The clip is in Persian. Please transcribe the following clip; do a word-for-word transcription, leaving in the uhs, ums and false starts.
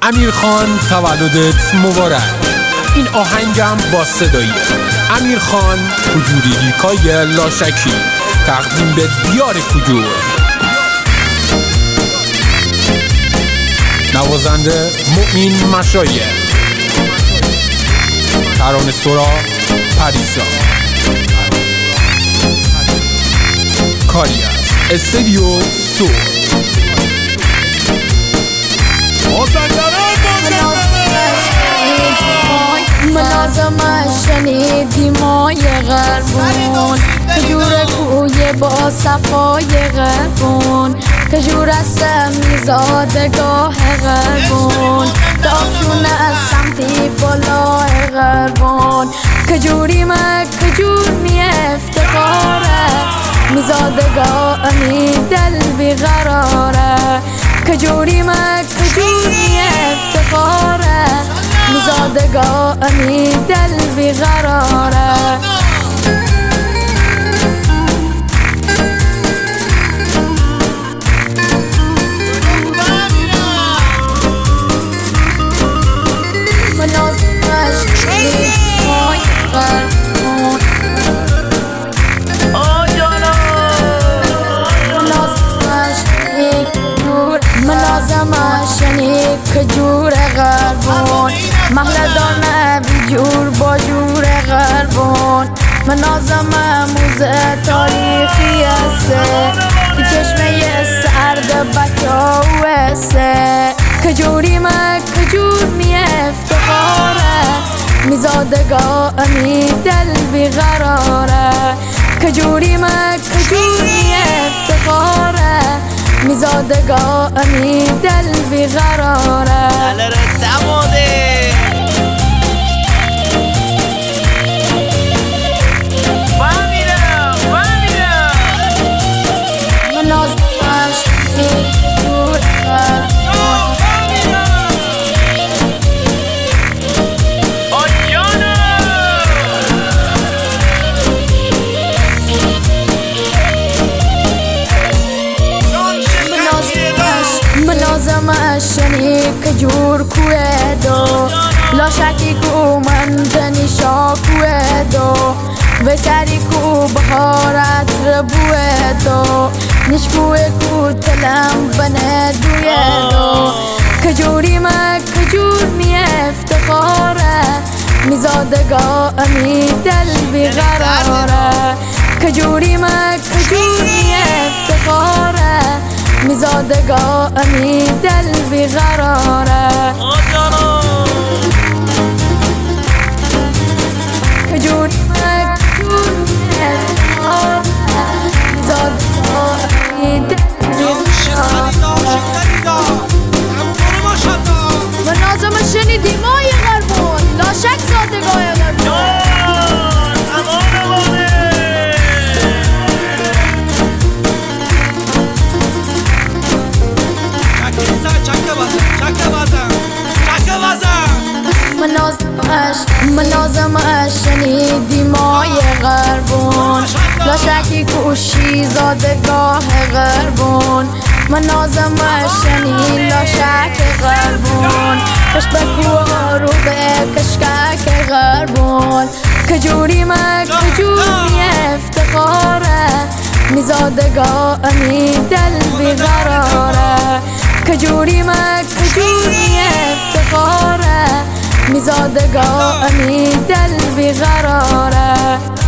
امیرخان تولدت مبارک. این آهنگم با صدای امیرخان کجوری ریکای لاشکی تقدیم به دیار کجور. نوازنده معین مشایخ، ترانه سرا پریسا، کاری از استودیو سو. ملازمش شنیدی مای غربون، کجور کوی با صفای غربون، کجور از میزادگاه غربون، داغشون از سمتی بالای غربون، کجوری مک کجور می افتخاره، میزادگاه می دل بیقراره، کجوری مک کجور می افتخاره، میزادگاه می دل بیقراره. کجور غربون محلدانه بیجور با جور غربون، منازم موزه تاریخی هسته که چشمه سرد بچه هسته، کجوری مک کجور می افتخاره، میزادگاه می دل بیقراره، کجوری مک کجور می افتخاره، میزادگاه می دل بیقراره. شنی کجور کوه دو لاشکی کو من دنیشا کوه دو و سری کو بخارت ربوه دو نشکوه کو تلم بنه دویه دو، کجوری مک کجور می افتخاره، میزادگاه می دل بیقراره، کجوری مک کجور می افتخاره، میزادگاه می دل بیقراره. کجوری مک کجور می افتخاره، میزادگاه می دل بیقراره. منازم شنیدی مای غربون، لاشک زادگاه غربون. منازمش شنیدی مای غربون، لاشکی کوشی زادگاه غربون، منازمش شنید لاشک غربون، کش بکوه رو به کشکک غربون، کجوری مک کجور می افتخاره، میزادگاه می دل بیقراره، کجوری مک کجور می افتخاره، میزادگاه می دل بیقراره.